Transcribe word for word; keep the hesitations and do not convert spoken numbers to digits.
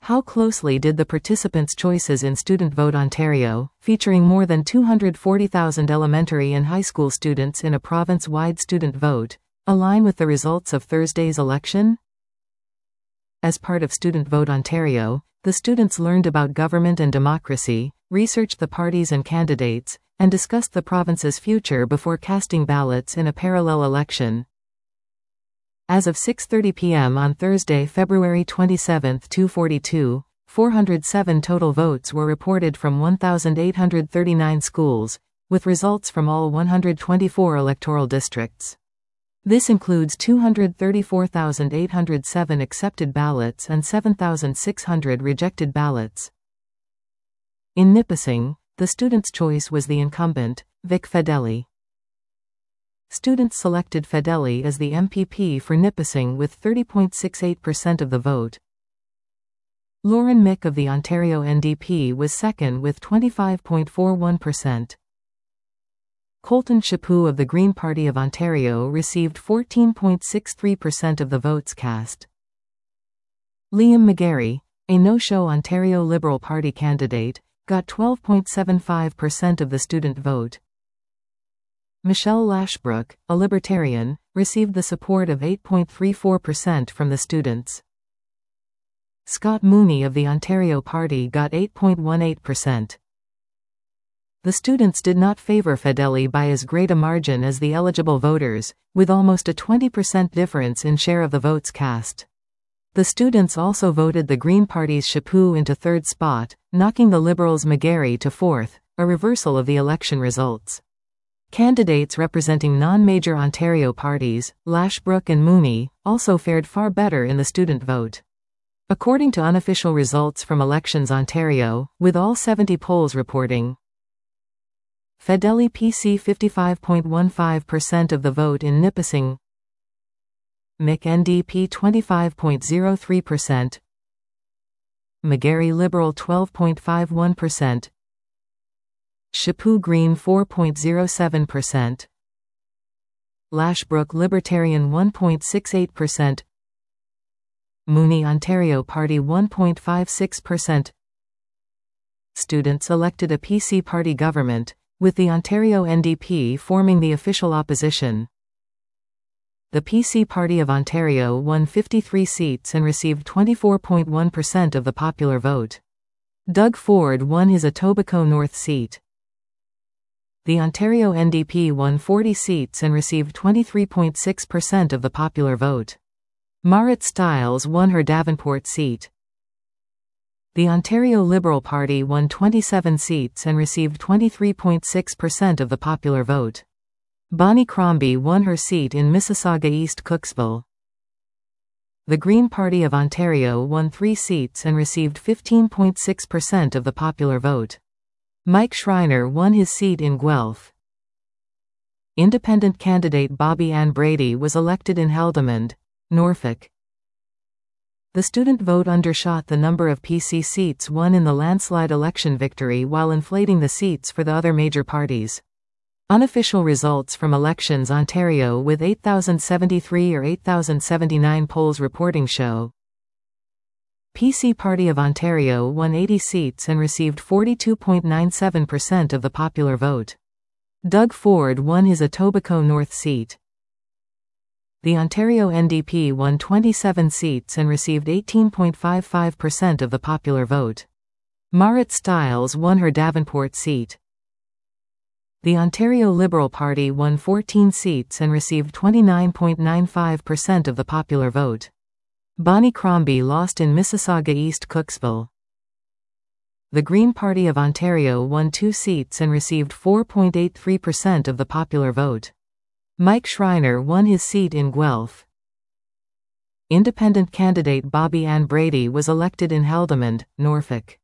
How closely did the participants' choices in Student Vote Ontario, featuring more than two hundred forty thousand elementary and high school students in a province-wide student vote, align with the results of Thursday's election? As part of Student Vote Ontario, the students learned about government and democracy, researched the parties and candidates, and discussed the province's future before casting ballots in a parallel election. As of six thirty p m on Thursday, February twenty-seventh, two forty-two, four hundred seven total votes were reported from one thousand eight hundred thirty-nine schools, with results from all one hundred twenty-four electoral districts. This includes two hundred thirty-four thousand eight hundred seven accepted ballots and seven thousand six hundred rejected ballots. In Nipissing, the students' choice was the incumbent, Vic Fedeli. Students selected Fedeli as the M P P for Nipissing with thirty point six eight percent of the vote. Lauren Mick of the Ontario N D P was second with twenty-five point four one percent. Colton Chaput of the Green Party of Ontario received fourteen point six three percent of the votes cast. Liam McGarry, a no-show Ontario Liberal Party candidate, got twelve point seven five percent of the student vote. Michelle Lashbrook, a Libertarian, received the support of eight point three four percent from the students. Scott Mooney of the Ontario Party got eight point one eight percent. The students did not favor Fedeli by as great a margin as the eligible voters, with almost a twenty percent difference in share of the votes cast. The students also voted the Green Party's Chaput into third spot, knocking the Liberals' McGarry to fourth, a reversal of the election results. Candidates representing non-major Ontario parties, Lashbrook and Mooney, also fared far better in the student vote. According to unofficial results from Elections Ontario, with all seventy polls reporting Fedeli P C fifty-five point one five percent of the vote in Nipissing, Mick N D P twenty-five point zero three percent, McGarry Liberal twelve point five one percent, Chaput Green four point zero seven percent, Lashbrook Libertarian one point six eight percent, Mooney Ontario Party one point five six percent. Students elected a P C party government, with the Ontario N D P forming the official opposition. The P C Party of Ontario won fifty-three seats and received twenty-four point one percent of the popular vote. Doug Ford won his Etobicoke North seat. The Ontario N D P won forty seats and received twenty-three point six percent of the popular vote. Marit Stiles won her Davenport seat. The Ontario Liberal Party won twenty-seven seats and received twenty-three point six percent of the popular vote. Bonnie Crombie won her seat in Mississauga East Cooksville. The Green Party of Ontario won three seats and received fifteen point six percent of the popular vote. Mike Schreiner won his seat in Guelph. Independent candidate Bobby Ann Brady was elected in Haldimand, Norfolk. The student vote undershot the number of P C seats won in the landslide election victory while inflating the seats for the other major parties. Unofficial results from Elections Ontario with eight thousand seventy-three or eight thousand seventy-nine polls reporting show P C Party of Ontario won eighty seats and received forty-two point nine seven percent of the popular vote. Doug Ford won his Etobicoke North seat. The Ontario N D P won twenty-seven seats and received eighteen point five five percent of the popular vote. Marit Stiles won her Davenport seat. The Ontario Liberal Party won fourteen seats and received twenty-nine point nine five percent of the popular vote. Bonnie Crombie lost in Mississauga East Cooksville. The Green Party of Ontario won two seats and received four point eight three percent of the popular vote. Mike Schreiner won his seat in Guelph. Independent candidate Bobby Ann Brady was elected in Haldimand, Norfolk.